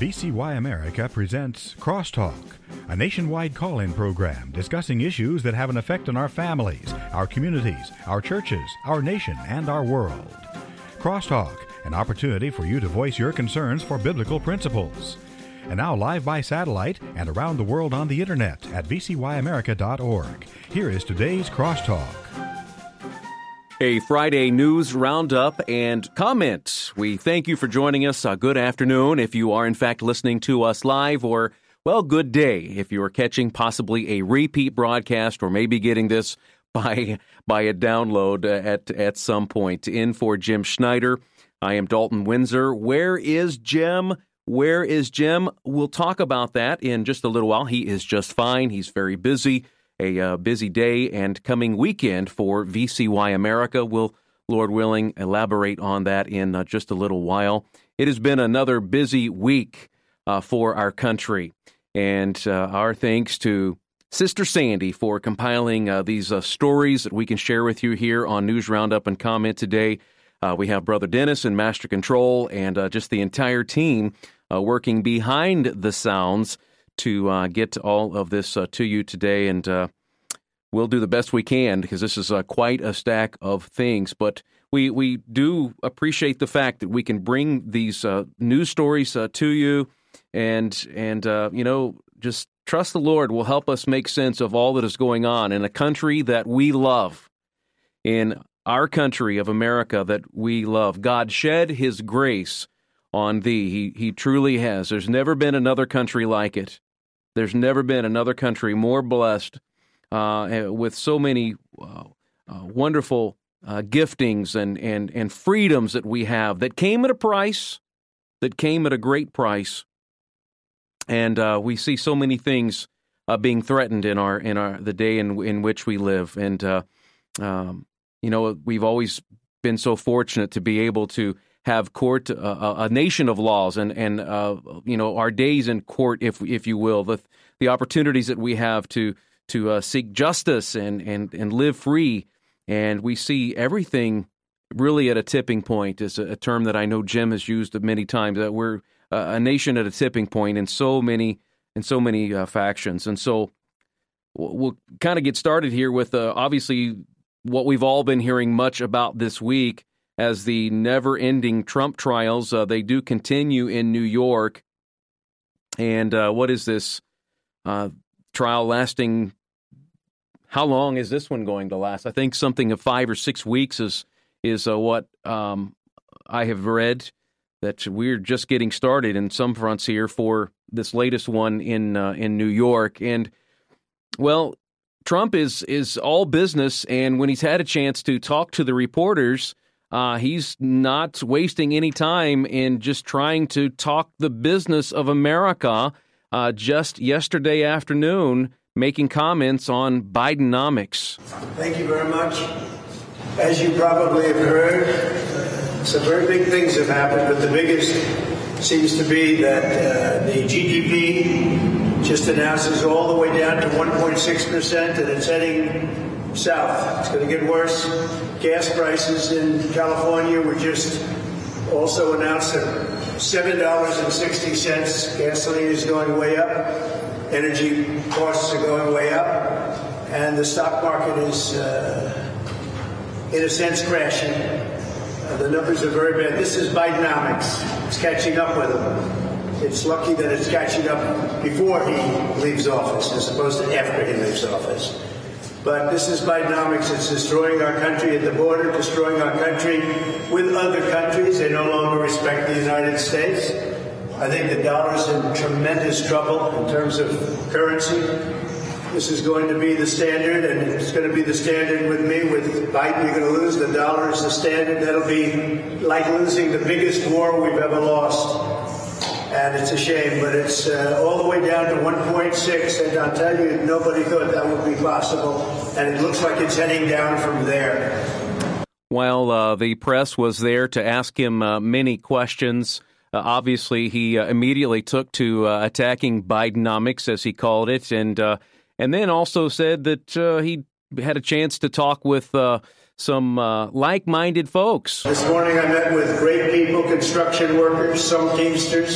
VCY America presents Crosstalk, a nationwide call-in program discussing issues that have an effect on our families, our communities, our churches, our nation, and our world. Crosstalk, an opportunity for you to voice your concerns for biblical principles. And now live by satellite and around the world on the internet at vcyamerica.org. Here is today's Crosstalk. A Friday news roundup and comment. We thank you for joining us. Good afternoon if you are in fact listening to us live, or, well, good day if you are catching possibly a repeat broadcast or maybe getting this by a download at some point. In for Jim Schneider, I am Dalton Windsor. Where is Jim? We'll talk about that in just a little while. He is just fine. He's very busy. A busy day and coming weekend for VCY America. We'll, Lord willing, elaborate on that in just a little while. It has been another busy week for our country, and our thanks to Sister Sandy for compiling these stories that we can share with you here on News Roundup and Comment today. We have Brother Dennis in Master Control and just the entire team working behind the sounds to get all of this to you today, and we'll do the best we can because this is quite a stack of things. But we do appreciate the fact that we can bring these news stories to you, and just trust the Lord will help us make sense of all that is going on in a country that we love, in our country of America that we love. God shed His grace on thee. He truly has. There's never been another country like it. There's never been another country more blessed with so many wonderful giftings and freedoms that we have that came at a price, that came at a great price. And we see so many things being threatened in the day in which we live. And we've always been so fortunate to be able to have court, a nation of laws, and our days in court, if you will, the opportunities that we have to seek justice and live free, and we see everything really at a tipping point. Is a term that I know Jim has used many times. That we're a nation at a tipping point in so many factions, and so we'll kind of get started here with obviously what we've all been hearing much about this week. As the never-ending Trump trials, they do continue in New York. And what is this trial lasting? How long is this one going to last? I think something of 5 or 6 weeks is what I have read, that we're just getting started in some fronts here for this latest one in New York. And, well, Trump is all business, and when he's had a chance to talk to the reporters, he's not wasting any time in just trying to talk the business of America. Just yesterday afternoon, making comments on Bidenomics. Thank you very much. As you probably have heard, some very big things have happened, but the biggest seems to be that the GDP just announces all the way down to 1.6%, and it's heading south. It's going to get worse. Gas prices in California were just also announced at $7.60. Gasoline is going way up. Energy costs are going way up. And the stock market is, in a sense, crashing. The numbers are very bad. This is Bidenomics. It's catching up with him. It's lucky that it's catching up before he leaves office as opposed to after he leaves office. But this is Bidenomics. It's destroying our country at the border, destroying our country with other countries. They no longer respect the United States. I think the dollar's in tremendous trouble in terms of currency. This is going to be the standard, and it's going to be the standard with me. With Biden, you're going to lose. The dollar is the standard. That'll be like losing the biggest war we've ever lost. And it's a shame, but it's all the way down to 1.6, and I'll tell you, nobody thought that would be possible, and it looks like it's heading down from there. While the press was there to ask him many questions, obviously he immediately took to attacking Bidenomics, as he called it, and then also said that he had a chance to talk with some like-minded folks. This morning I met with great people, construction workers, some Teamsters,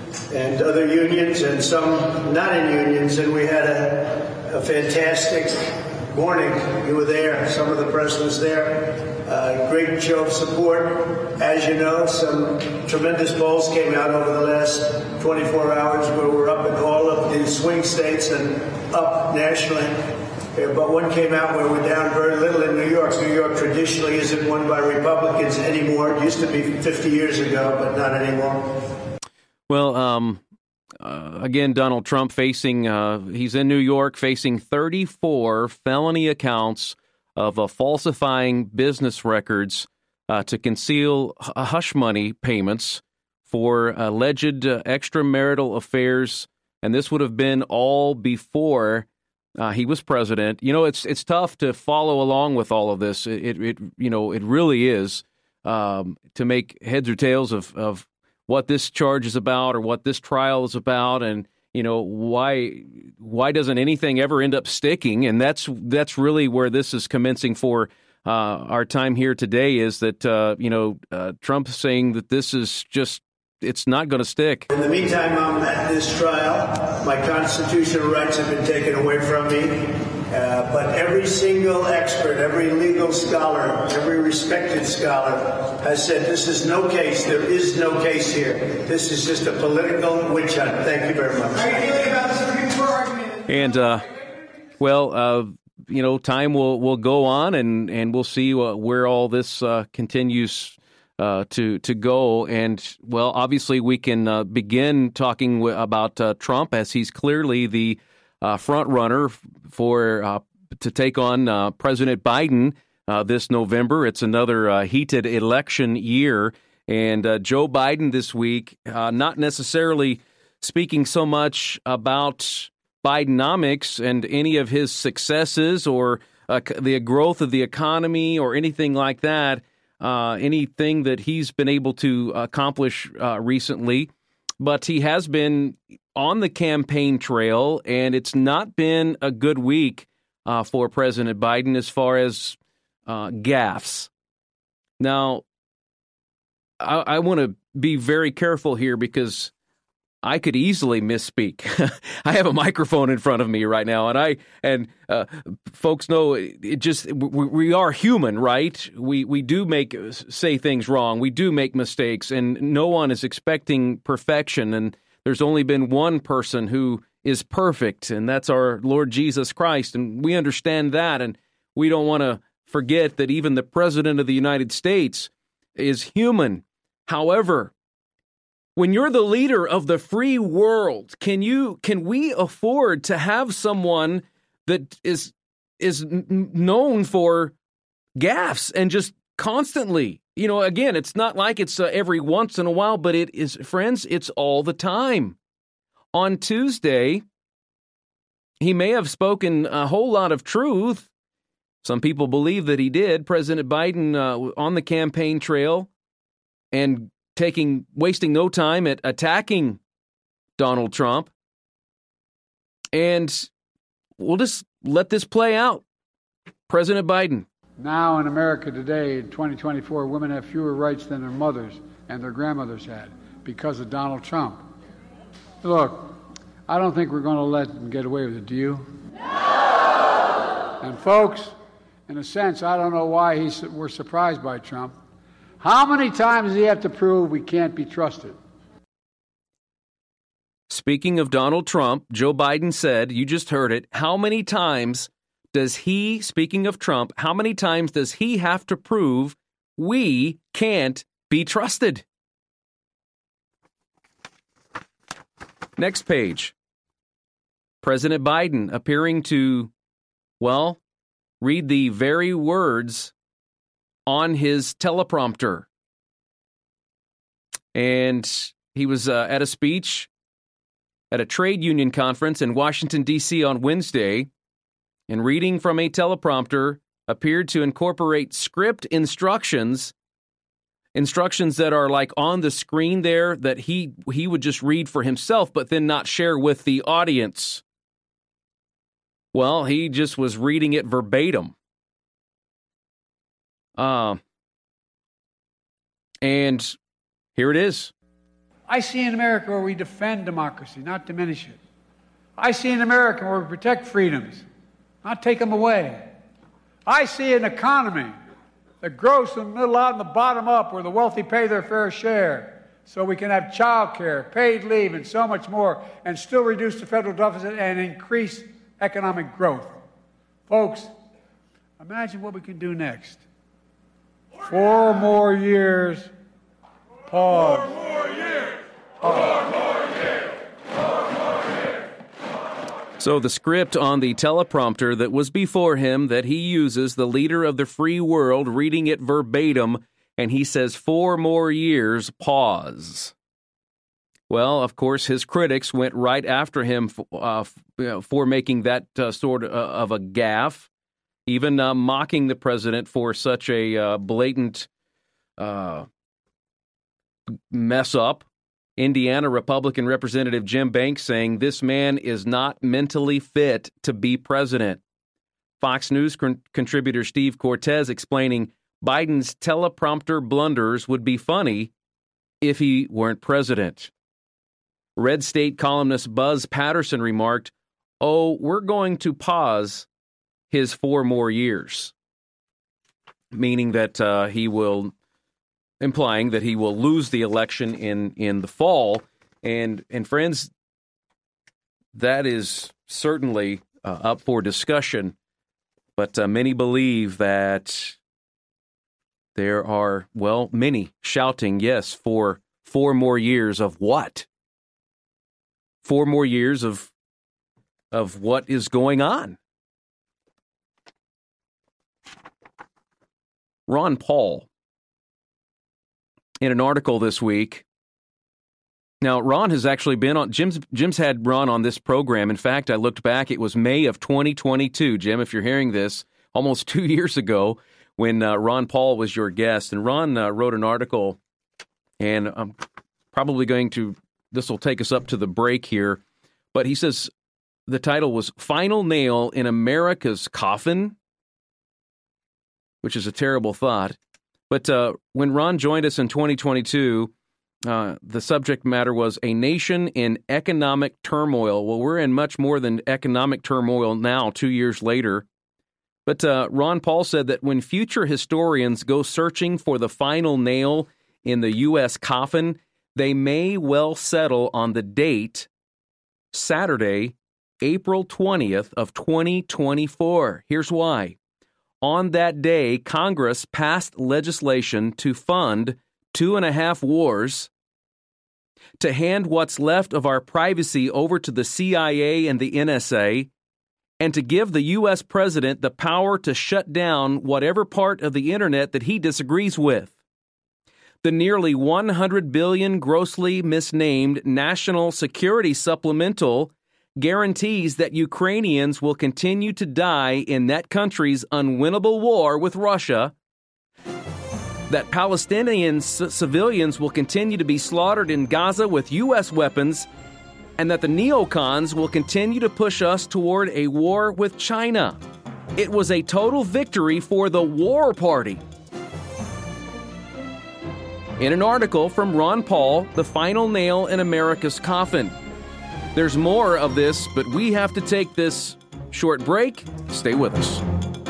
and other unions and some not in unions, and we had a fantastic morning. You were there, some of the presidents there. Great show of support. As you know, some tremendous polls came out over the last 24 hours where we're up in all of the swing states and up nationally. But one came out where we're down very little in New York. New York traditionally isn't won by Republicans anymore. It used to be 50 years ago, but not anymore. Well, again, Donald Trump he's in New York facing 34 felony accounts of falsifying business records to conceal hush money payments for alleged extramarital affairs. And this would have been all before he was president. You know, it's tough to follow along with all of this. It really is to make heads or tails of what this charge is about or what this trial is about, and why doesn't anything ever end up sticking? And that's really where this is commencing for our time here today. Is that Trump saying that this is just. It's not going to stick. In the meantime, I'm at this trial. My constitutional rights have been taken away from me. But every single expert, every legal scholar, every respected scholar has said this is no case. There is no case here. This is just a political witch hunt. Thank you very much. How are you feeling about the Supreme Court argument? And, time will go on, and we'll see where all this continues to go. And, well, obviously we can begin talking about Trump, as he's clearly the front runner to take on President Biden this November. It's another heated election year. And Joe Biden this week, not necessarily speaking so much about Bidenomics and any of his successes or the growth of the economy or anything like that, anything that he's been able to accomplish recently. But he has been on the campaign trail, and it's not been a good week for President Biden as far as gaffes. Now, I want to be very careful here because I could easily misspeak. I have a microphone in front of me right now, and folks know we are human, right? We do say things wrong. We do make mistakes, and no one is expecting perfection. And there's only been one person who is perfect, and that's our Lord Jesus Christ. And we understand that, and we don't want to forget that even the President of the United States is human. However, when you're the leader of the free world, can we afford to have someone that is known for gaffes and just constantly? Again, it's not like it's every once in a while, but it is, friends, it's all the time. On Tuesday, he may have spoken a whole lot of truth. Some people believe that he did. President Biden on the campaign trail and wasting no time at attacking Donald Trump. And we'll just let this play out. President Biden. Now in America today, in 2024, women have fewer rights than their mothers and their grandmothers had because of Donald Trump. Look, I don't think we're going to let him get away with it, do you? No! And folks, in a sense, I don't know why we're surprised by Trump. How many times does he have to prove we can't be trusted? Speaking of Donald Trump, Joe Biden said, you just heard it, how many times does he have to prove we can't be trusted? Next page. President Biden appearing to, read the very words on his teleprompter. And he was at a speech at a trade union conference in Washington, D.C. on Wednesday, and reading from a teleprompter appeared to incorporate script instructions that are like on the screen there that he would just read for himself, but then not share with the audience. Well, he just was reading it verbatim. And here it is. I see an America where we defend democracy, not diminish it. I see an America where we protect freedoms, not take them away. I see an economy that grows from the middle out and the bottom up, where the wealthy pay their fair share, so we can have child care, paid leave, and so much more, and still reduce the federal deficit and increase economic growth. Folks, imagine what we can do next. 4 more years. Pause. 4 more years. Pause. 4 more years. 4 more years. So the script on the teleprompter that was before him that he uses, the leader of the free world reading it verbatim, and he says 4 more years, pause. Well, of course, his critics went right after him for making that sort of a gaffe, even mocking the president for such a blatant mess up. Indiana Republican Representative Jim Banks saying this man is not mentally fit to be president. Fox News contributor Steve Cortez explaining Biden's teleprompter blunders would be funny if he weren't president. Red State columnist Buzz Patterson remarked, "Oh, we're going to pause his 4 more years," meaning that implying that he will lose the election in the fall. And friends, that is certainly up for discussion. But many believe that there are, many shouting yes for 4 more years of what? 4 more years of what is going on. Ron Paul, in an article this week. Now, Ron has actually been on, Jim's had Ron on this program. In fact, I looked back, it was May of 2022, Jim, if you're hearing this, almost 2 years ago when Ron Paul was your guest. And Ron wrote an article, and I'm probably this will take us up to the break here, but he says the title was Final Nail in America's Coffin, which is a terrible thought. But when Ron joined us in 2022, the subject matter was a nation in economic turmoil. Well, we're in much more than economic turmoil now, 2 years later. But Ron Paul said that when future historians go searching for the final nail in the U.S. coffin, they may well settle on the date, Saturday, April 20th of 2024. Here's why. On that day, Congress passed legislation to fund 2.5 wars, to hand what's left of our privacy over to the CIA and the NSA, and to give the U.S. president the power to shut down whatever part of the internet that he disagrees with. The nearly $100 billion grossly misnamed National Security Supplemental guarantees that Ukrainians will continue to die in that country's unwinnable war with Russia, that Palestinian civilians will continue to be slaughtered in Gaza with U.S. weapons, and that the neocons will continue to push us toward a war with China. It was a total victory for the war party. In an article from Ron Paul, The Final Nail in America's Coffin. There's more of this, but we have to take this short break. Stay with us.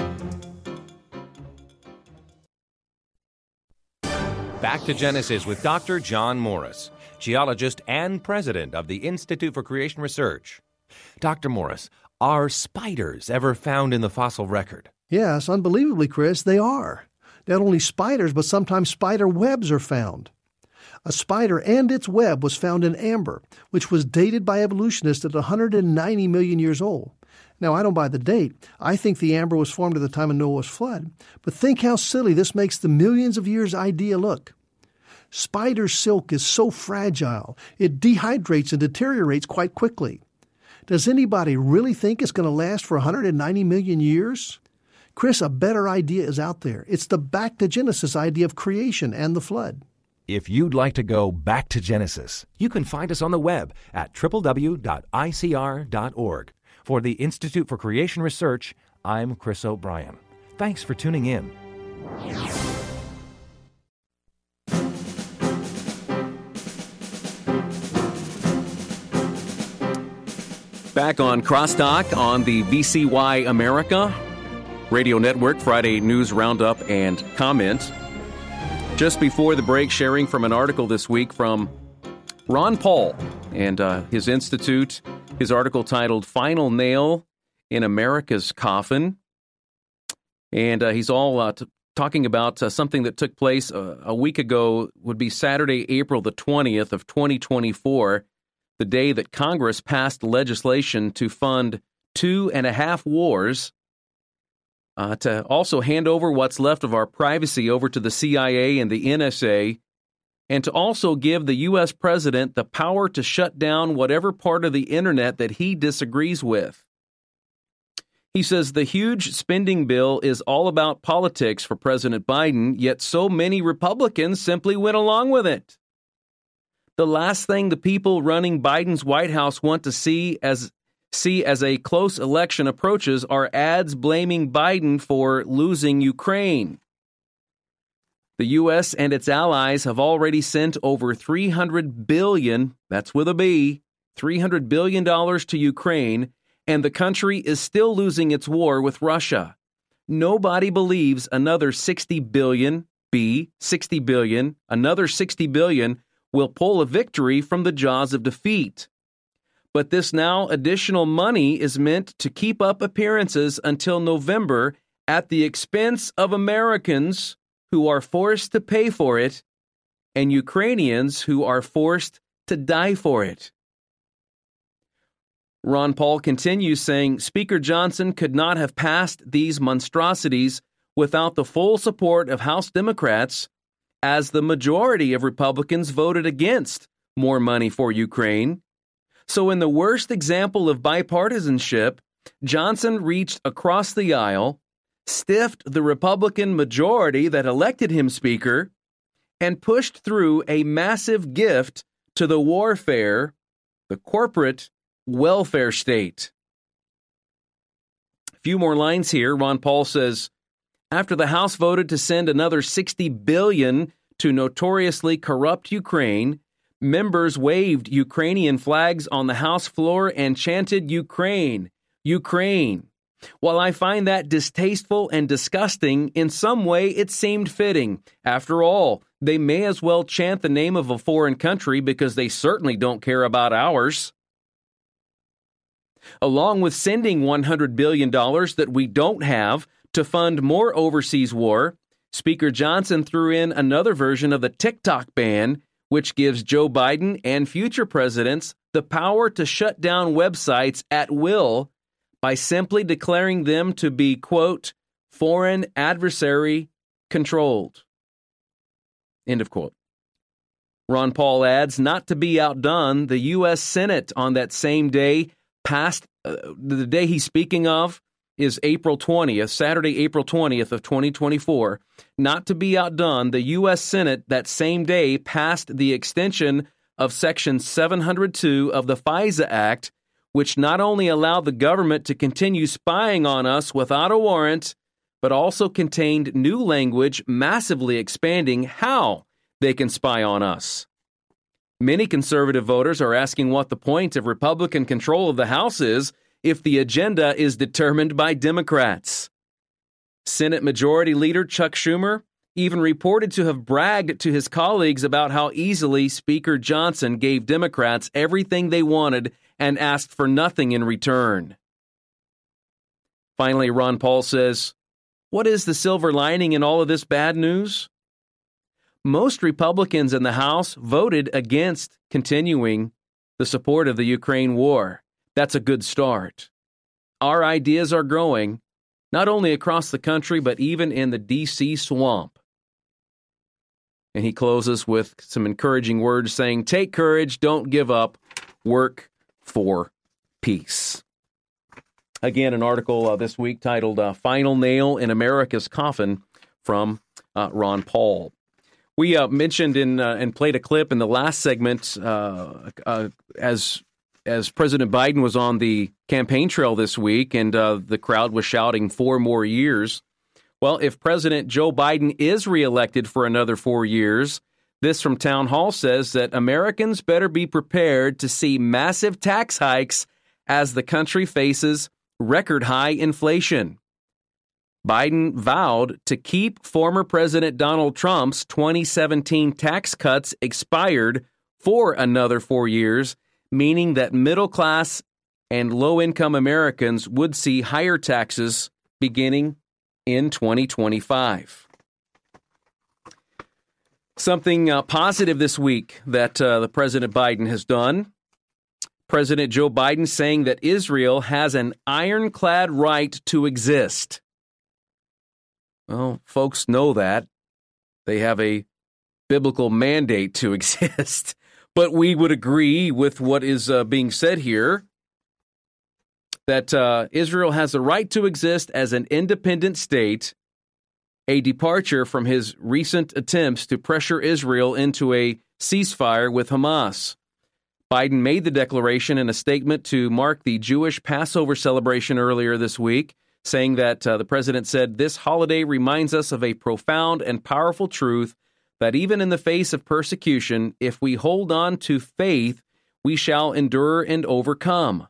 Back to Genesis with Dr. John Morris, geologist and president of the Institute for Creation Research. Dr. Morris, are spiders ever found in the fossil record? Yes, unbelievably, Chris, they are. Not only spiders, but sometimes spider webs are found. A spider and its web was found in amber, which was dated by evolutionists at 190 million years old. Now, I don't buy the date. I think the amber was formed at the time of Noah's flood. But think how silly this makes the millions of years idea look. Spider silk is so fragile, it dehydrates and deteriorates quite quickly. Does anybody really think it's going to last for 190 million years? Chris, a better idea is out there. It's the back to Genesis idea of creation and the flood. If you'd like to go back to Genesis, you can find us on the web at www.icr.org. For the Institute for Creation Research, I'm Chris O'Brien. Thanks for tuning in. Back on Crosstalk on the VCY America Radio Network, Friday News Roundup and Comment. Just before the break, sharing from an article this week from Ron Paul and his institute, his article titled Final Nail in America's Coffin. And he's all talking about something that took place a week ago, would be Saturday, April the 20th of 2024, the day that Congress passed legislation to fund 2.5 wars, to also hand over what's left of our privacy over to the CIA and the NSA, and to also give the U.S. president the power to shut down whatever part of the internet that he disagrees with. He says the huge spending bill is all about politics for President Biden, yet so many Republicans simply went along with it. The last thing the people running Biden's White House want to see as a close election approaches are ads blaming Biden for losing Ukraine. The U.S. and its allies have already sent over $300 billion, that's with a B, $300 billion to Ukraine, and the country is still losing its war with Russia. Nobody believes another $60 billion, another $60 billion will pull a victory from the jaws of defeat. But this now additional money is meant to keep up appearances until November at the expense of Americans who are forced to pay for it and Ukrainians who are forced to die for it. Ron Paul continues saying Speaker Johnson could not have passed these monstrosities without the full support of House Democrats, as the majority of Republicans voted against more money for Ukraine. So in the worst example of bipartisanship, Johnson reached across the aisle, stiffed the Republican majority that elected him Speaker, and pushed through a massive gift to the warfare, the corporate welfare state. A few more lines here. Ron Paul says, after the House voted to send another $60 billion to notoriously corrupt Ukraine, members waved Ukrainian flags on the House floor and chanted Ukraine, Ukraine. While I find that distasteful and disgusting, in some way it seemed fitting. After all, they may as well chant the name of a foreign country because they certainly don't care about ours. Along with sending $100 billion that we don't have to fund more overseas war, Speaker Johnson threw in another version of the TikTok ban, which gives Joe Biden and future presidents the power to shut down websites at will by simply declaring them to be, quote, foreign adversary controlled. End of quote. Ron Paul adds, not to be outdone, the U.S. Senate on that same day passed, the day he's speaking of is April 20th, Saturday, April 20th of 2024. Not to be outdone, the U.S. Senate that same day passed the extension of Section 702 of the FISA Act, which not only allowed the government to continue spying on us without a warrant, but also contained new language massively expanding how they can spy on us. Many conservative voters are asking what the point of Republican control of the House is if the agenda is determined by Democrats. Senate Majority Leader Chuck Schumer even reported to have bragged to his colleagues about how easily Speaker Johnson gave Democrats everything they wanted and asked for nothing in return. Finally, Ron Paul says, what is the silver lining in all of this bad news? Most Republicans in the House voted against continuing the support of the Ukraine war. That's a good start. Our ideas are growing, not only across the country, but even in the D.C. swamp. And he closes with some encouraging words saying, take courage, don't give up, work for peace. Again, an article this week titled Final Nail in America's Coffin from Ron Paul. We mentioned and played a clip in the last segment as President Biden was on the campaign trail this week and the crowd was shouting 4 more years. Well, if President Joe Biden is reelected for another 4 years, this from Town Hall says that Americans better be prepared to see massive tax hikes as the country faces record high inflation. Biden vowed to keep former President Donald Trump's 2017 tax cuts expired for another 4 years, meaning that middle-class and low-income Americans would see higher taxes beginning in 2025. Something positive this week that the President Biden has done. President Joe Biden saying that Israel has an ironclad right to exist. Well, folks know that. They have a biblical mandate to exist. But we would agree with what is being said here, that Israel has a right to exist as an independent state, a departure from his recent attempts to pressure Israel into a ceasefire with Hamas. Biden made the declaration in a statement to mark the Jewish Passover celebration earlier this week, saying that the president said, "This holiday reminds us of a profound and powerful truth that even in the face of persecution, if we hold on to faith, we shall endure and overcome.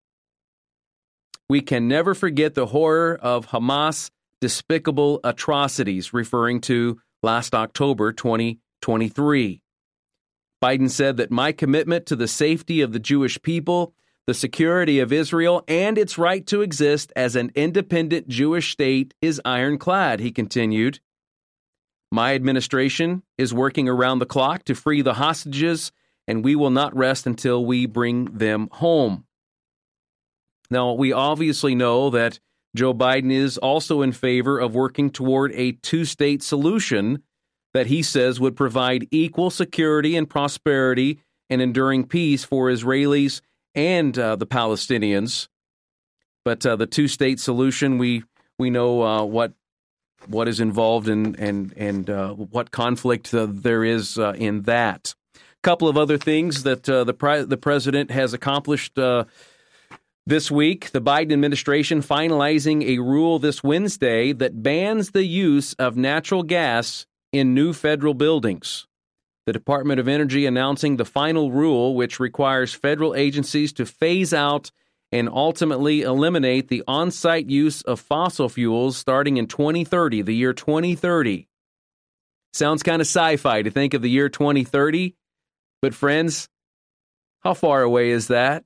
We can never forget the horror of Hamas' despicable atrocities," referring to last October 2023. Biden said that my commitment to the safety of the Jewish people, the security of Israel, and its right to exist as an independent Jewish state is ironclad, he continued. My administration is working around the clock to free the hostages, and we will not rest until we bring them home. Now, we obviously know that Joe Biden is also in favor of working toward a two-state solution that he says would provide equal security and prosperity and enduring peace for Israelis and the Palestinians. But the two-state solution, we know what is involved and what conflict there is in that. A couple of other things that the president has accomplished this week. The Biden administration finalizing a rule this Wednesday that bans the use of natural gas in new federal buildings. The Department of Energy announcing the final rule, which requires federal agencies to phase out and ultimately eliminate the on-site use of fossil fuels starting in 2030, the year 2030. Sounds kind of sci-fi to think of the year 2030, but friends, how far away is that?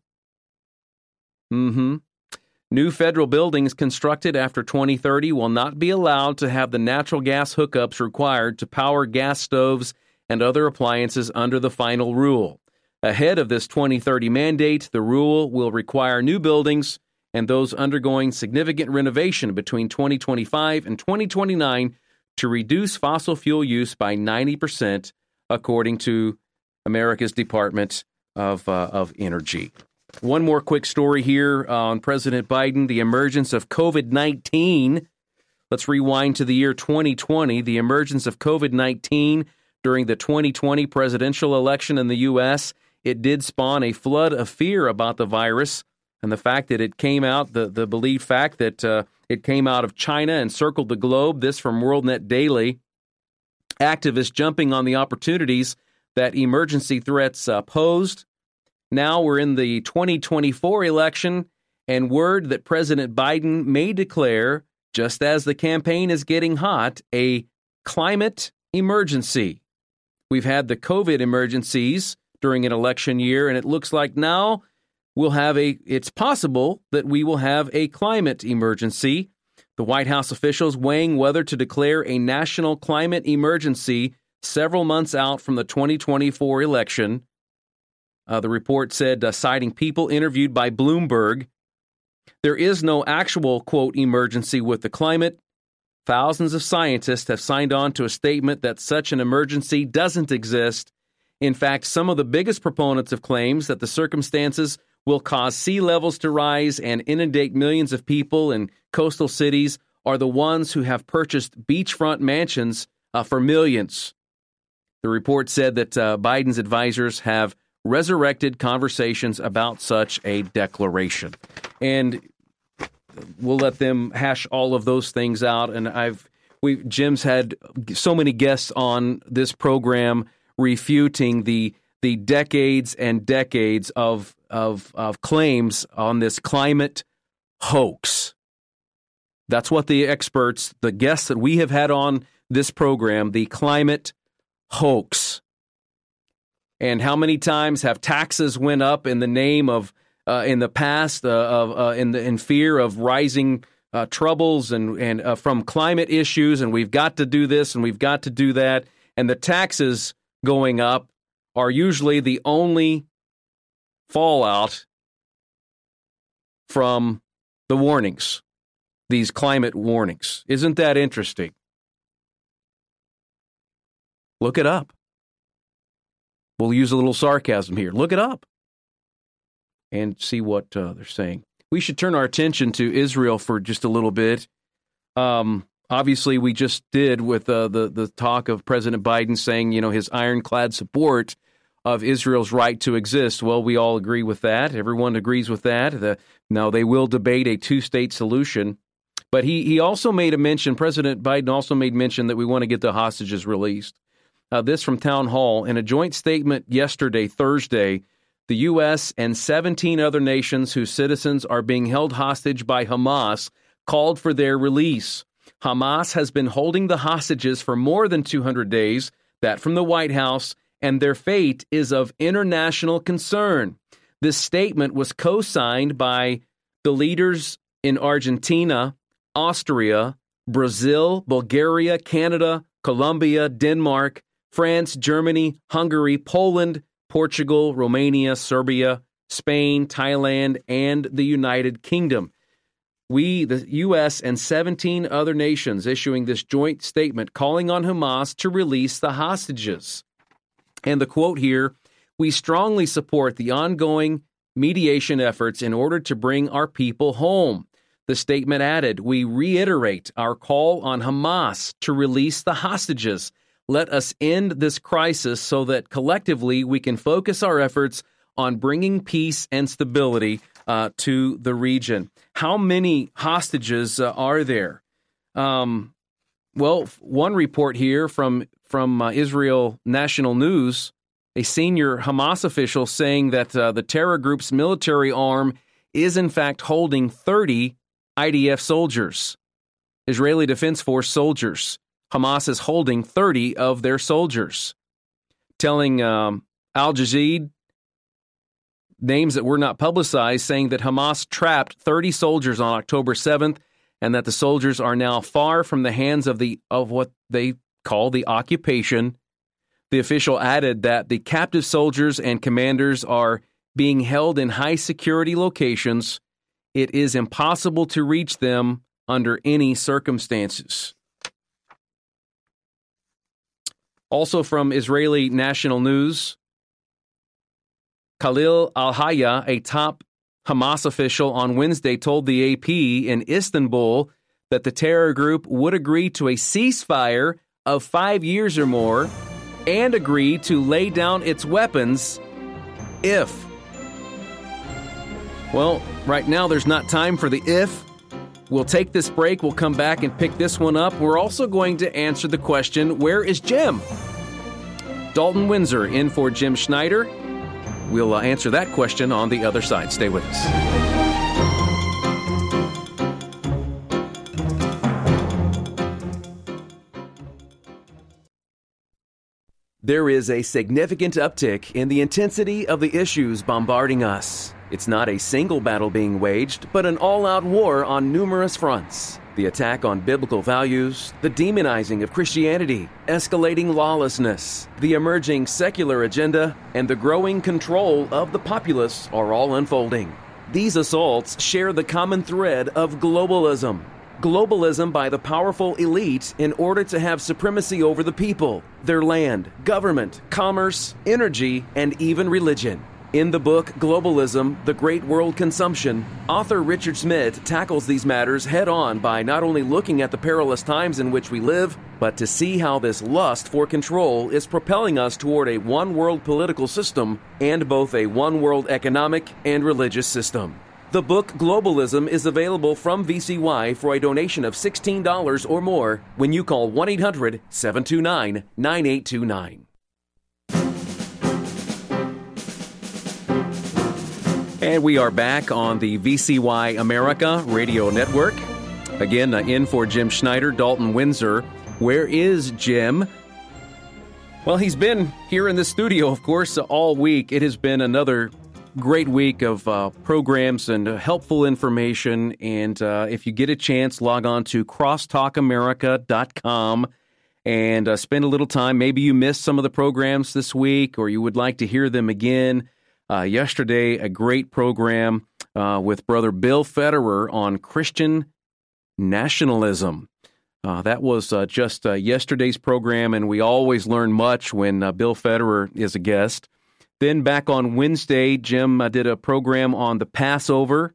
New federal buildings constructed after 2030 will not be allowed to have the natural gas hookups required to power gas stoves and other appliances under the final rule. Ahead of this 2030 mandate, the rule will require new buildings and those undergoing significant renovation between 2025 and 2029 to reduce fossil fuel use by 90%, according to America's Department of Energy. One more quick story here on President Biden, the emergence of COVID-19. Let's rewind to the year 2020, the emergence of COVID-19 during the 2020 presidential election in the U.S. It did spawn a flood of fear about the virus and the fact that it came out, the believed fact that it came out of China and circled the globe, this from WorldNet Daily. Activists jumping on the opportunities that emergency threats posed. Now we're in the 2024 election, and word that President Biden may declare, just as the campaign is getting hot, a climate emergency. We've had the COVID emergencies during an election year, and it looks like now it's possible that we will have a climate emergency. The White House officials weighing whether to declare a national climate emergency several months out from the 2024 election. The report said, citing people interviewed by Bloomberg, there is no actual, quote, emergency with the climate. Thousands of scientists have signed on to a statement that such an emergency doesn't exist. In fact, some of the biggest proponents of claims that the circumstances will cause sea levels to rise and inundate millions of people in coastal cities are the ones who have purchased beachfront mansions for millions. The report said that Biden's advisors have resurrected conversations about such a declaration. And we'll let them hash all of those things out. And Jim's had so many guests on this program refuting the decades and decades of claims on this climate hoax. That's what the experts, the guests that we have had on this program, the climate hoax. And how many times have taxes went up in the name of, in the past, in fear of rising troubles and from climate issues, and we've got to do this and we've got to do that, and the taxes going up are usually the only fallout from the warnings, these climate warnings. Isn't that interesting? Look it up. We'll use a little sarcasm here. Look it up and see what they're saying. We should turn our attention to Israel for just a little bit. Obviously, we just did with the talk of President Biden saying, his ironclad support of Israel's right to exist. Well, we all agree with that. Everyone agrees with that. Now, they will debate a two-state solution. But he also made a mention, President Biden also made mention that we want to get the hostages released. This from Town Hall. In a joint statement yesterday, Thursday, the U.S. and 17 other nations whose citizens are being held hostage by Hamas called for their release. Hamas has been holding the hostages for more than 200 days, that from the White House, and their fate is of international concern. This statement was co-signed by the leaders in Argentina, Austria, Brazil, Bulgaria, Canada, Colombia, Denmark, France, Germany, Hungary, Poland, Portugal, Romania, Serbia, Spain, Thailand, and the United Kingdom. We, the U.S. and 17 other nations, issuing this joint statement calling on Hamas to release the hostages. And the quote here, "We strongly support the ongoing mediation efforts in order to bring our people home." The statement added, "We reiterate our call on Hamas to release the hostages. Let us end this crisis so that collectively we can focus our efforts on bringing peace and stability to the region." How many hostages are there? Well, one report here from Israel National News, a senior Hamas official saying that the terror group's military arm is in fact holding 30 IDF soldiers, Israeli Defense Force soldiers. Hamas is holding 30 of their soldiers, telling Al Jazeera, names that were not publicized, saying that Hamas trapped 30 soldiers on October 7th and that the soldiers are now far from the hands of what they call the occupation. The official added that the captive soldiers and commanders are being held in high security locations. It is impossible to reach them under any circumstances. Also from Israeli National News, Khalil al-Hayya, a top Hamas official, on Wednesday told the AP in Istanbul that the terror group would agree to a ceasefire of 5 years or more and agree to lay down its weapons if. Well, right now there's not time for the if. We'll take this break. We'll come back and pick this one up. We're also going to answer the question, where is Jim? Dalton Windsor in for Jim Schneider. We'll answer that question on the other side. Stay with us. There is a significant uptick in the intensity of the issues bombarding us. It's not a single battle being waged, but an all-out war on numerous fronts. The attack on biblical values, the demonizing of Christianity, escalating lawlessness, the emerging secular agenda, and the growing control of the populace are all unfolding. These assaults share the common thread of globalism. Globalism by the powerful elite in order to have supremacy over the people, their land, government, commerce, energy, and even religion. In the book Globalism, The Great World Consumption, author Richard Smith tackles these matters head-on by not only looking at the perilous times in which we live, but to see how this lust for control is propelling us toward a one-world political system and both a one-world economic and religious system. The book Globalism is available from VCY for a donation of $16 or more when you call 1-800-729-9829. And we are back on the VCY America Radio Network. Again, in for Jim Schneider, Dalton Windsor. Where is Jim? Well, he's been here in the studio, of course, all week. It has been another great week of programs and helpful information. And if you get a chance, log on to crosstalkamerica.com and spend a little time. Maybe you missed some of the programs this week or you would like to hear them again. Yesterday, a great program with Brother Bill Federer on Christian nationalism. That was just yesterday's program, and we always learn much when Bill Federer is a guest. Then back on Wednesday, Jim did a program on the Passover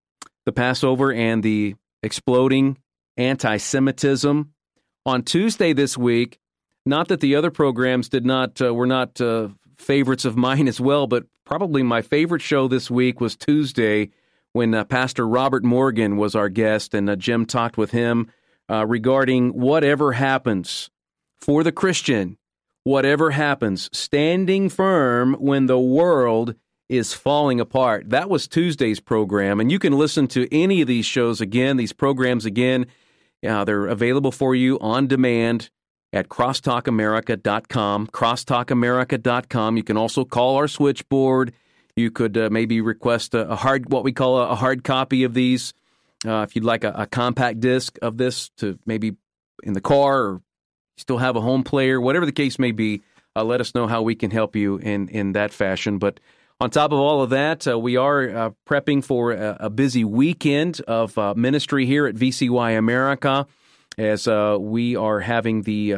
and the exploding anti-Semitism. On Tuesday this week, not that the other programs were not favorites of mine as well, but probably my favorite show this week was Tuesday when Pastor Robert Morgan was our guest, and Jim talked with him regarding whatever happens for the Christian, whatever happens, standing firm when the world is falling apart. That was Tuesday's program, and you can listen to any of these shows again, these programs again. They're available for you on demand at crosstalkamerica.com, crosstalkamerica.com. You can also call our switchboard. You could maybe request what we call a hard copy of these. If you'd like a compact disc of this to maybe in the car or still have a home player, whatever the case may be, let us know how we can help you in that fashion. But on top of all of that, we are prepping for a busy weekend of ministry here at VCY America as we are having the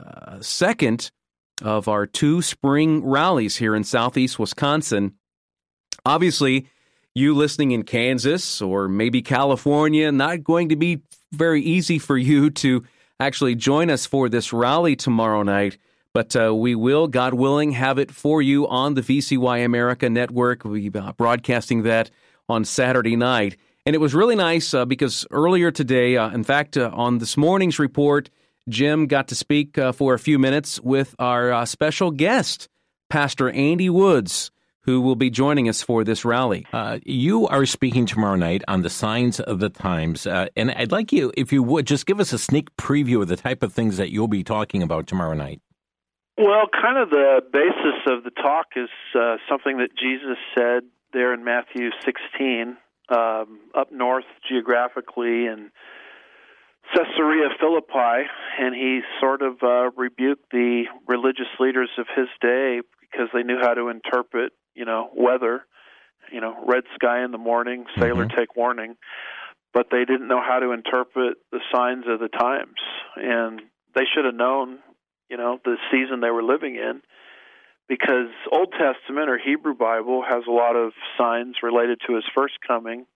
second of our 2 spring rallies here in southeast Wisconsin. Obviously, you listening in Kansas or maybe California, not going to be very easy for you to actually join us for this rally tomorrow night. But we will, God willing, have it for you on the VCY America Network. We'll be broadcasting that on Saturday night. And it was really nice because earlier today, in fact, on this morning's report, Jim got to speak for a few minutes with our special guest, Pastor Andy Woods, who will be joining us for this rally. You are speaking tomorrow night on the Signs of the Times, and I'd like you, if you would, just give us a sneak preview of the type of things that you'll be talking about tomorrow night. Well, kind of the basis of the talk is something that Jesus said there in Matthew 16, up north geographically in Caesarea Philippi, and he sort of rebuked the religious leaders of his day because they knew how to interpret weather, red sky in the morning, sailor take warning, but they didn't know how to interpret the signs of the times. And they should have known, the season they were living in, because Old Testament or Hebrew Bible has a lot of signs related to his first coming.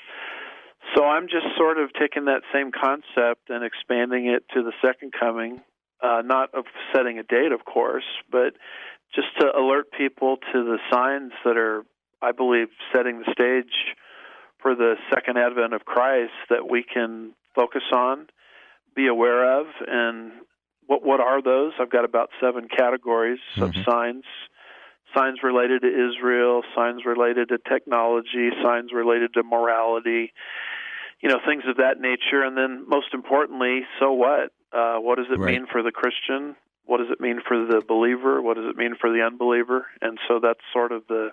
So I'm just sort of taking that same concept and expanding it to the second coming, not of setting a date, of course, but just to alert people to the signs that are, I believe, setting the stage for the second advent of Christ that we can focus on, be aware of. And what are those? I've got about 7 categories of signs. Signs related to Israel, signs related to technology, signs related to morality, things of that nature. And then most importantly, so what? What does it mean for the Christian? What does it mean for the believer? What does it mean for the unbeliever? And so that's sort of the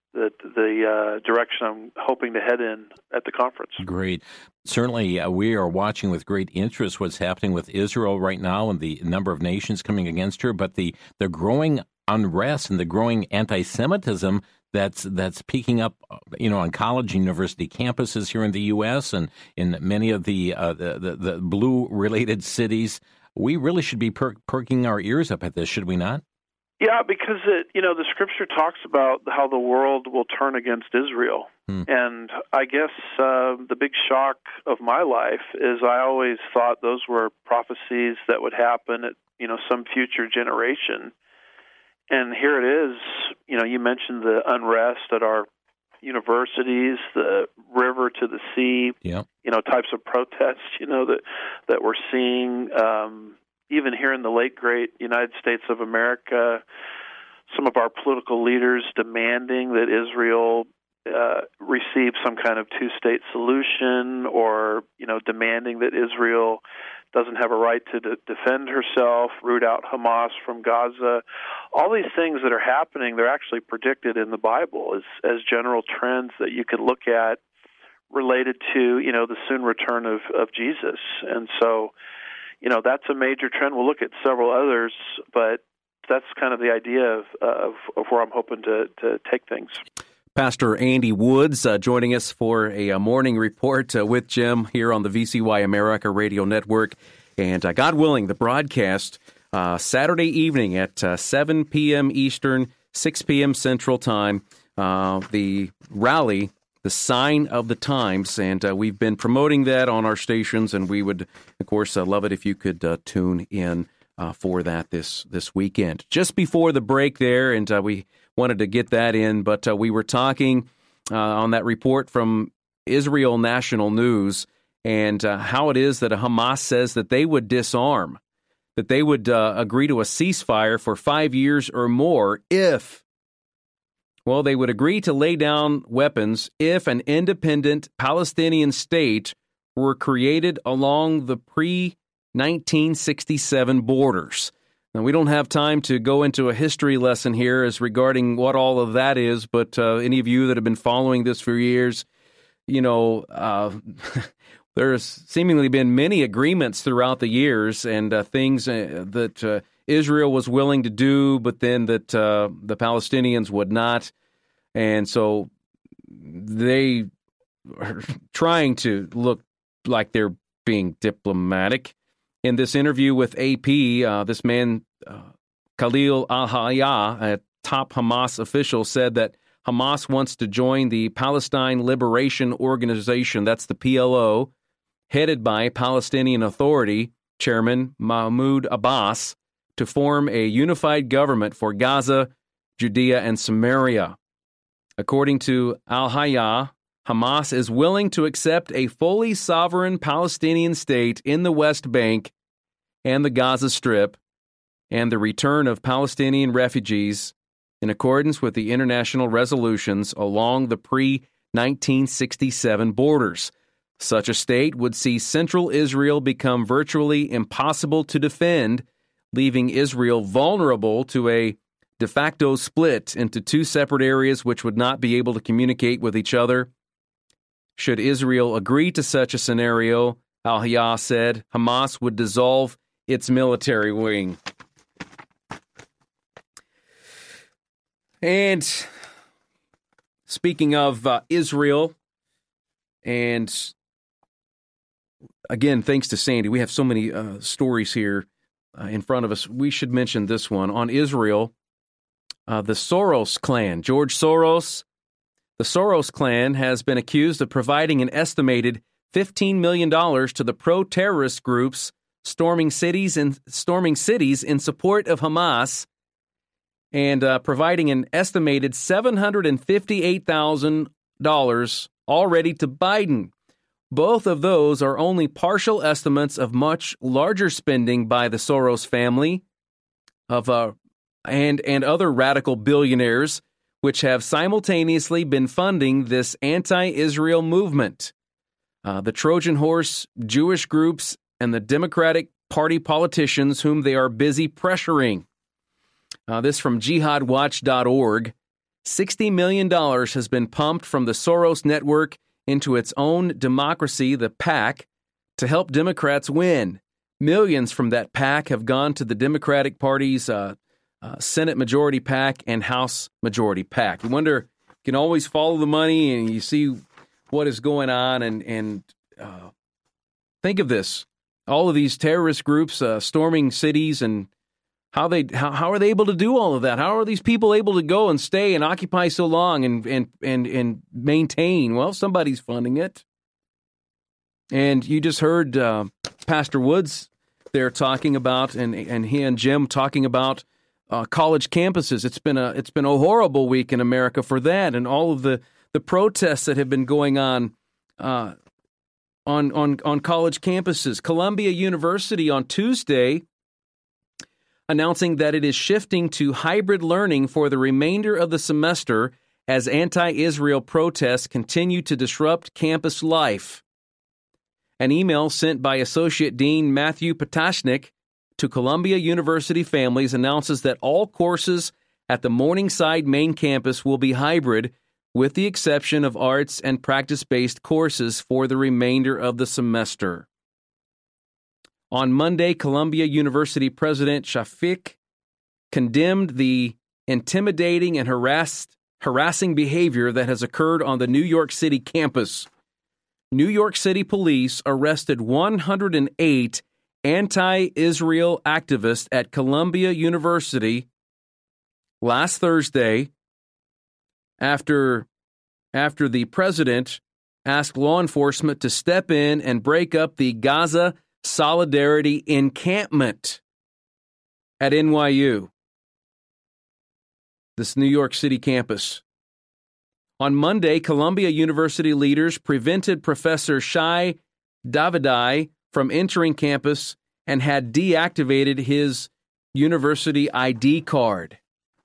direction I'm hoping to head in at the conference. Great. Certainly, we are watching with great interest what's happening with Israel right now and the number of nations coming against her, but the growing unrest and the growing anti-Semitism that's peaking up, on college and university campuses here in the U.S. and in many of the blue-related cities. We really should be perking our ears up at this, should we not? Yeah, because the Scripture talks about how the world will turn against Israel. And I guess the big shock of my life is I always thought those were prophecies that would happen at some future generation. And here it is. You mentioned the unrest at our universities, the river to the sea, types of protests, that we're seeing. Even here in the late, great United States of America, some of our political leaders demanding that Israel receive some kind of two-state solution, or demanding that Israel doesn't have a right to defend herself, root out Hamas from Gaza. All these things that are happening, they're actually predicted in the Bible as general trends that you could look at related to the soon return of Jesus. And so that's a major trend. We'll look at several others, but that's kind of the idea of where I'm hoping to take things. Pastor Andy Woods joining us for a morning report with Jim here on the VCY America Radio Network. And God willing, the broadcast Saturday evening at 7 p.m. Eastern, 6 p.m. Central Time, the rally, the Sign of the Times. And we've been promoting that on our stations, and we would, of course, love it if you could tune in for that this weekend. Just before the break there, and we wanted to get that in, but we were talking on that report from Israel National News and how it is that Hamas says that they would disarm, that they would agree to a ceasefire for 5 years or more if, well, they would agree to lay down weapons if an independent Palestinian state were created along the pre-1967 borders. Now, we don't have time to go into a history lesson here as regarding what all of that is, but any of you that have been following this for years, there's seemingly been many agreements throughout the years and things that Israel was willing to do, but then that the Palestinians would not. And so they are trying to look like they're being diplomatic. In this interview with AP, this man, Khalil al-Hayya, a top Hamas official, said that Hamas wants to join the Palestine Liberation Organization, that's the PLO, headed by Palestinian Authority Chairman Mahmoud Abbas, to form a unified government for Gaza, Judea, and Samaria. According to al-Hayya, Hamas is willing to accept a fully sovereign Palestinian state in the West Bank and the Gaza Strip, and the return of Palestinian refugees in accordance with the international resolutions along the pre-1967 borders. Such a state would see central Israel become virtually impossible to defend, leaving Israel vulnerable to a de facto split into two separate areas which would not be able to communicate with each other. Should Israel agree to such a scenario, al-Hayya said, Hamas would dissolve its military wing. And speaking of Israel, and again, thanks to Sandy, we have so many stories here in front of us. We should mention this one on Israel. The Soros clan, George Soros, the Soros clan has been accused of providing an estimated $15 million to the pro-terrorist groups storming cities in support of Hamas, and providing an estimated $758,000 already to Biden. Both of those are only partial estimates of much larger spending by the Soros family of and other radical billionaires, which have simultaneously been funding this anti-Israel movement. The Trojan Horse Jewish groups and the Democratic Party politicians whom they are busy pressuring. This from jihadwatch.org. $60 million has been pumped from the Soros network into its own democracy, the PAC, to help Democrats win. Millions from that PAC have gone to the Democratic Party's Senate Majority PAC and House Majority PAC. You wonder, you can always follow the money and you see what is going on, and think of this. All of these terrorist groups storming cities, and how are they able to do all of that? How are these people able to go and stay and occupy so long and maintain? Well, somebody's funding it. And you just heard Pastor Woods there talking about, and he and Jim talking about college campuses. It's been a horrible week in America for that, and all of the protests that have been going on college campuses. Columbia University on Tuesday announcing that it is shifting to hybrid learning for the remainder of the semester as anti-Israel protests continue to disrupt campus life. An email sent by Associate Dean Matthew Potashnik to Columbia University families announces that all courses at the Morningside main campus will be hybrid, with the exception of arts and practice-based courses for the remainder of the semester. On Monday, Columbia University President Shafik condemned the intimidating and harassing behavior that has occurred on the New York City campus. New York City police arrested 108 anti-Israel activists at Columbia University last Thursday after the president asked law enforcement to step in and break up the Gaza Solidarity encampment at NYU, this New York City campus. On Monday, Columbia University leaders prevented Professor Shai Davidai from entering campus and had deactivated his university ID card.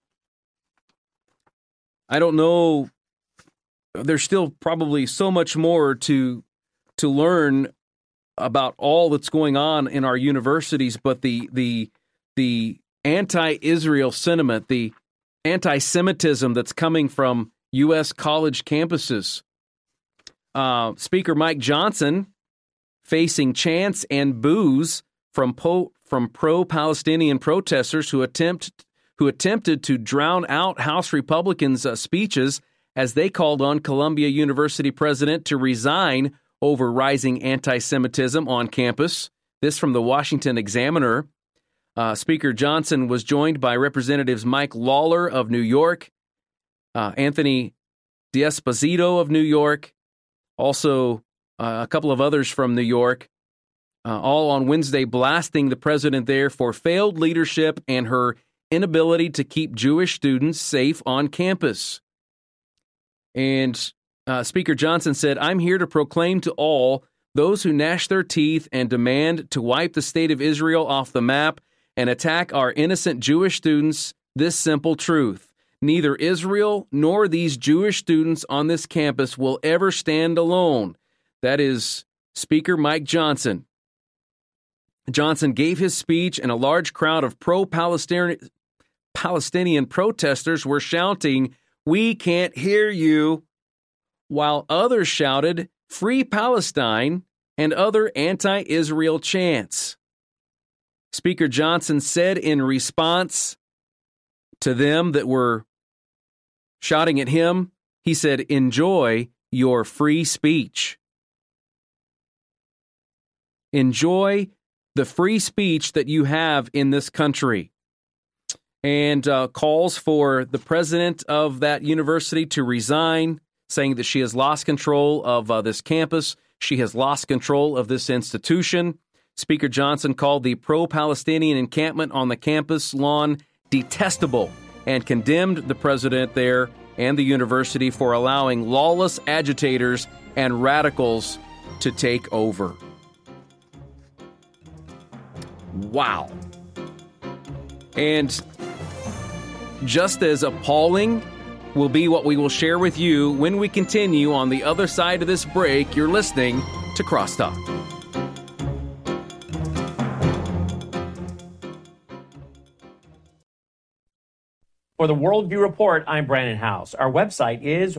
I don't know, there's still probably so much more to learn about all that's going on in our universities, but the anti-Israel sentiment, the anti-Semitism that's coming from U.S. college campuses. Speaker Mike Johnson facing chants and boos from pro-Palestinian protesters who attempted to drown out House Republicans' speeches as they called on Columbia University president to resign over rising anti-Semitism on campus. This from the Washington Examiner. Speaker Johnson was joined by Representatives Mike Lawler of New York, Anthony D'Esposito of New York, also a couple of others from New York, all on Wednesday blasting the president there for failed leadership and her inability to keep Jewish students safe on campus. And Speaker Johnson said, "I'm here to proclaim to all those who gnash their teeth and demand to wipe the state of Israel off the map and attack our innocent Jewish students this simple truth. Neither Israel nor these Jewish students on this campus will ever stand alone." That is Speaker Mike Johnson. Johnson gave his speech, and a large crowd of pro-Palestinian protesters were shouting, "We can't hear you," while others shouted, "Free Palestine," and other anti-Israel chants. Speaker Johnson said in response to them that were shouting at him, he said, "Enjoy your free speech." Enjoy the free speech that you have in this country. And calls for the president of that university to resign, saying that she has lost control of this campus. She has lost control of this institution. Speaker Johnson called the pro-Palestinian encampment on the campus lawn detestable and condemned the president there and the university for allowing lawless agitators and radicals to take over. Wow. And just as appalling will be what we will share with you when we continue on the other side of this break. You're listening to Crosstalk. For the Worldview Report, I'm Brandon House. Our website is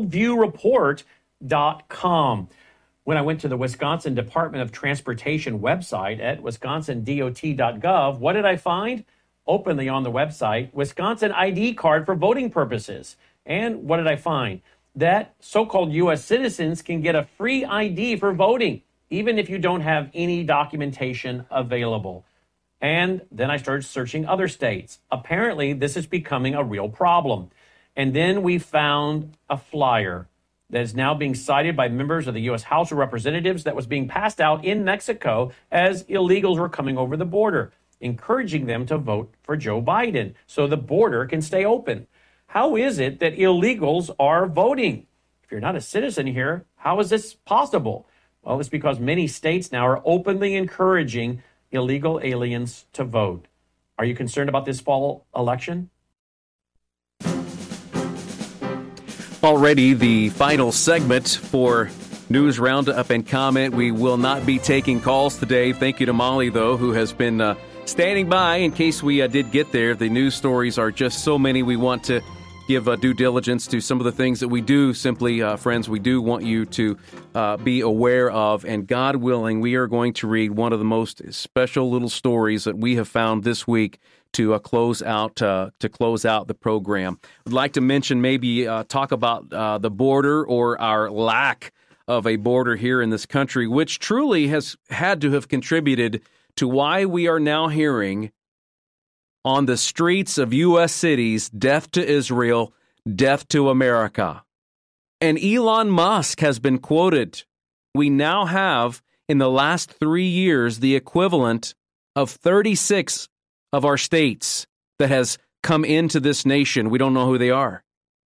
worldviewreport.com. When I went to the Wisconsin Department of Transportation website at wisconsindot.gov, what did I find? Openly on the website, Wisconsin ID card for voting purposes. And what did I find? That so-called U.S. citizens can get a free ID for voting, even if you don't have any documentation available. And then I started searching other states. Apparently, this is becoming a real problem. And then we found a flyer that is now being cited by members of the U.S. House of Representatives that was being passed out in Mexico as illegals were coming over the border, encouraging them to vote for Joe Biden so the border can stay open. How is it that illegals are voting? If you're not a citizen here, how is this possible? Well, it's because many states now are openly encouraging illegal aliens to vote. Are you concerned about this fall election? Already the final segment for News Roundup and Comment. We will not be taking calls today. Thank you to Molly, though, who has been standing by in case we did get there. The news stories are just so many. We want to give due diligence to some of the things that we do. Simply, friends, we do want you to be aware of. And God willing, we are going to read one of the most special little stories that we have found this week to close out the program. I'd like to mention, maybe talk about the border, or our lack of a border here in this country, which truly has had to have contributed to why we are now hearing on the streets of U.S. cities, death to Israel, death to America. And Elon Musk has been quoted. We now have, in the last 3 years, the equivalent of 36 of our states that has come into this nation. We don't know who they are.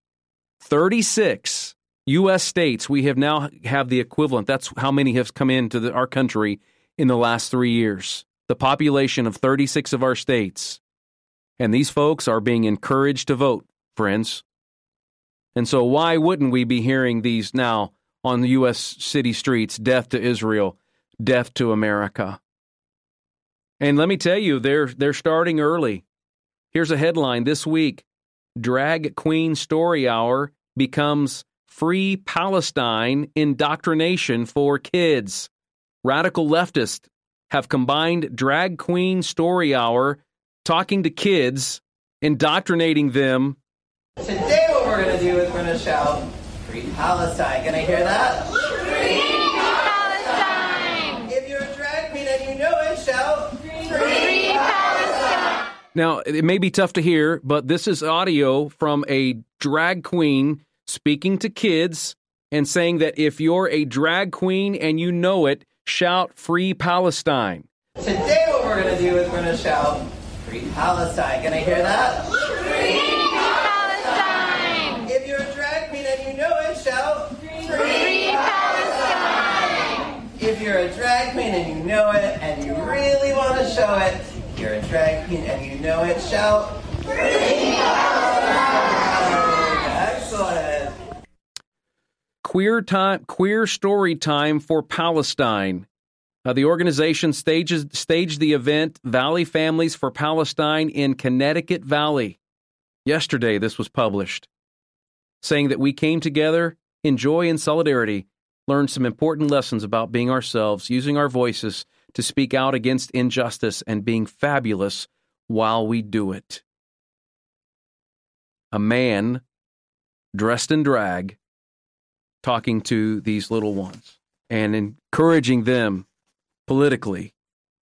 36 U.S. states, we have now have the equivalent. That's how many have come into our country in the last 3 years. The population of 36 of our states. And these folks are being encouraged to vote, friends. And so why wouldn't we be hearing these now on the U.S. city streets? Death to Israel, death to America. And let me tell you, they're starting early. Here's a headline this week. Drag Queen Story Hour becomes Free Palestine indoctrination for kids. Radical leftists have combined Drag Queen Story Hour, talking to kids, indoctrinating them. Today what we're going to do is we're going to shout, Free Palestine. Can I hear that? Free Palestine! If you're a drag queen and you know it, shout, Free Palestine! Now, it may be tough to hear, but this is audio from a drag queen speaking to kids and saying that if you're a drag queen and you know it, shout Free Palestine. Today what we're going to do is we're going to shout, Free Palestine. Can I hear that? Free Palestine! If you're a drag queen and you know it, shout, Free Palestine! If you're a drag queen and you know it and you really want to show it, you're a drag queen and you know it, shout, Free Palestine! Excellent. Queer story time for Palestine. The organization staged the event Valley Families for Palestine in Connecticut Valley. Yesterday, this was published, saying that we came together in joy and solidarity, learned some important lessons about being ourselves, using our voices to speak out against injustice, and being fabulous while we do it. A man dressed in drag talking to these little ones and encouraging them politically.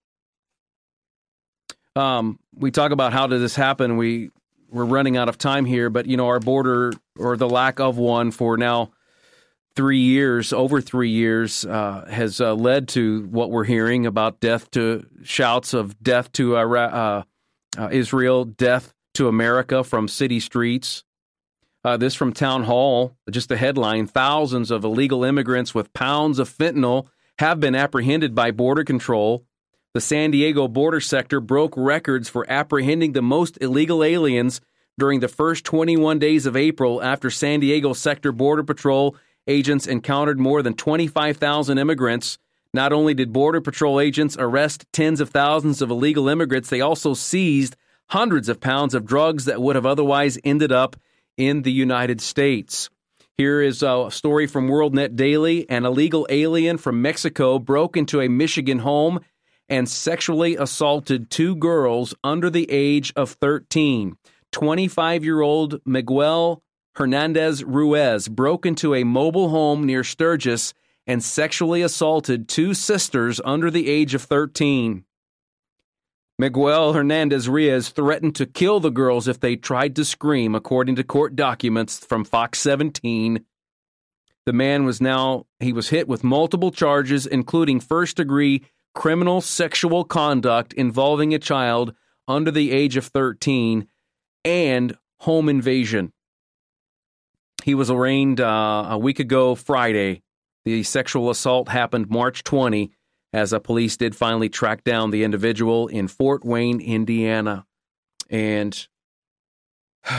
We talk about how did this happen. We're running out of time here, but our border, or the lack of one for now 3 years, over 3 years, has led to what we're hearing about shouts of death to Israel, death to America from city streets. This from Town Hall, just a headline: thousands of illegal immigrants with pounds of fentanyl have been apprehended by Border Control. The San Diego border sector broke records for apprehending the most illegal aliens during the first 21 days of April, after San Diego sector Border Patrol agents encountered more than 25,000 immigrants. Not only did Border Patrol agents arrest tens of thousands of illegal immigrants, they also seized hundreds of pounds of drugs that would have otherwise ended up in the United States. Here is a story from WorldNet Daily. An illegal alien from Mexico broke into a Michigan home and sexually assaulted 2 girls under the age of 13. 25-year-old Miguel Hernandez Ruiz broke into a mobile home near Sturgis and sexually assaulted 2 sisters under the age of 13. Miguel Hernandez Ruiz threatened to kill the girls if they tried to scream, according to court documents from Fox 17. The man was hit with multiple charges, including first-degree criminal sexual conduct involving a child under the age of 13 and home invasion. He was arraigned a week ago Friday. The sexual assault happened March 20, as police did finally track down the individual in Fort Wayne, Indiana. And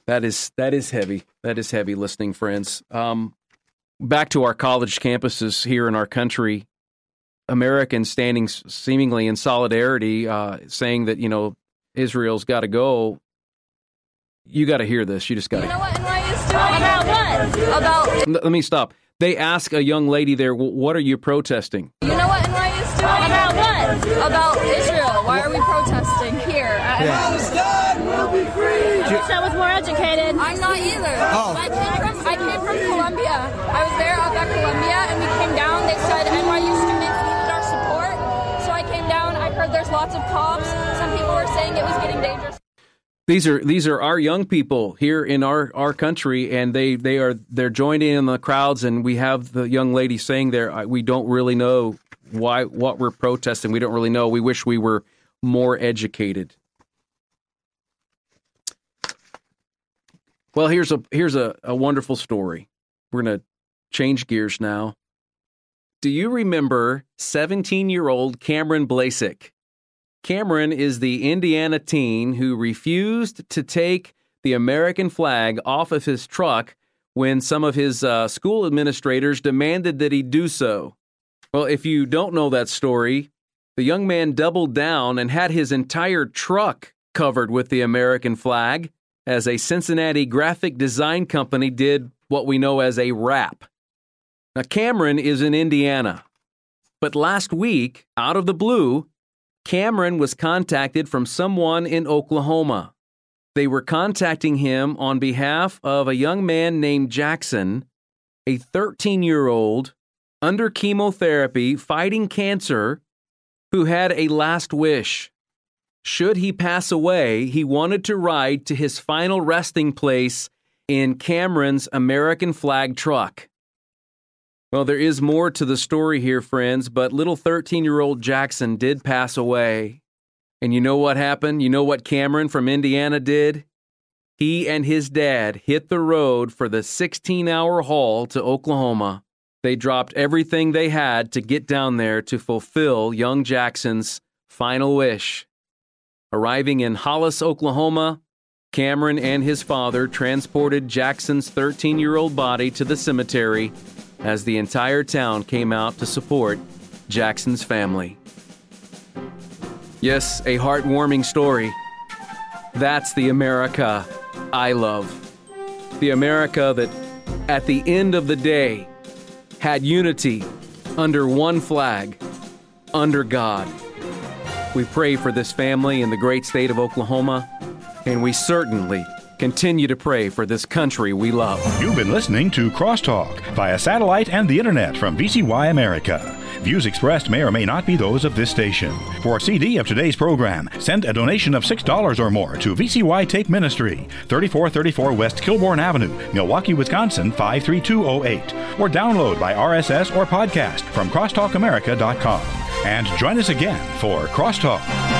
That is heavy. That is heavy listening, friends. Back to our college campuses here in our country, Americans standing seemingly in solidarity, saying that, Israel's got to go. You got to hear this. You just got to. You know what NYU's doing? About what? About. Let me stop. They ask a young lady there, what are you protesting? You know what NYU's doing? About what? About Israel. Why are we protesting here? Palestine will be free. I wish I was more educated. I'm not either. Oh. I came from Columbia. I was there up at Columbia, and we came down. They said NYU students needed our support, so I came down. I heard there's lots of cops. Some people were saying it was getting dangerous. These are our young people here in our country, and they're joining in the crowds, and we have the young lady saying there, we don't really know what we're protesting. We don't really know. We wish we were more educated. Well, here's a wonderful story. We're going to change gears now. Do you remember 17-year-old Cameron Blasek? Cameron is the Indiana teen who refused to take the American flag off of his truck when some of his school administrators demanded that he do so. Well, if you don't know that story, the young man doubled down and had his entire truck covered with the American flag as a Cincinnati graphic design company did what we know as a wrap. Now, Cameron is in Indiana, but last week, out of the blue, Cameron was contacted from someone in Oklahoma. They were contacting him on behalf of a young man named Jackson, a 13-year-old under chemotherapy fighting cancer who had a last wish. Should he pass away, he wanted to ride to his final resting place in Cameron's American flag truck. Well, there is more to the story here, friends, but little 13-year-old Jackson did pass away. And you know what happened? You know what Cameron from Indiana did? He and his dad hit the road for the 16-hour haul to Oklahoma. They dropped everything they had to get down there to fulfill young Jackson's final wish. Arriving in Hollis, Oklahoma, Cameron and his father transported Jackson's 13-year-old body to the cemetery as the entire town came out to support Jackson's family. Yes, a heartwarming story. That's the America I love. The America that, at the end of the day, had unity under one flag, under God. We pray for this family in the great state of Oklahoma, and we certainly continue to pray for this country we love. You've been listening to Crosstalk via satellite and the internet from VCY America. Views expressed may or may not be those of this station. For a CD of today's program, send a donation of $6 or more to VCY Tape Ministry, 3434 West Kilbourne Avenue, Milwaukee, Wisconsin, 53208. Or download by RSS or podcast from crosstalkamerica.com. And join us again for Crosstalk.